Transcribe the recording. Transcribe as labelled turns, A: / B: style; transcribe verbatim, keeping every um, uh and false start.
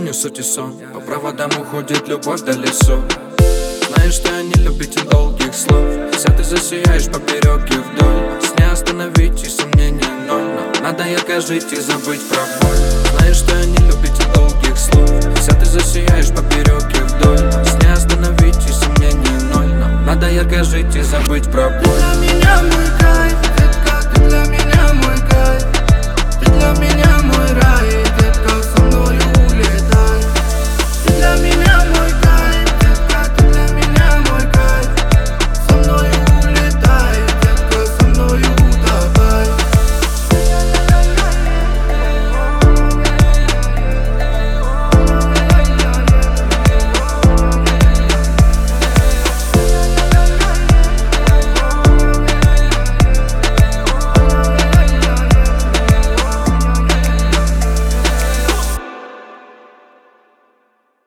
A: не суть и сон. По проводам уходит любовь до лесов. Знаешь, что я не любитель долгих слов. Вся ты засияешь поперек и вдоль. С не остановить и сомнений ноль. Но надо ярко жить и забыть про боль. Знаешь, что я не любитель долгих слов. Вся ты засияешь поперек и вдоль. С не остановить и сомнений ноль. Но надо ярко жить и забыть про боль.
B: Ты для меня мой край.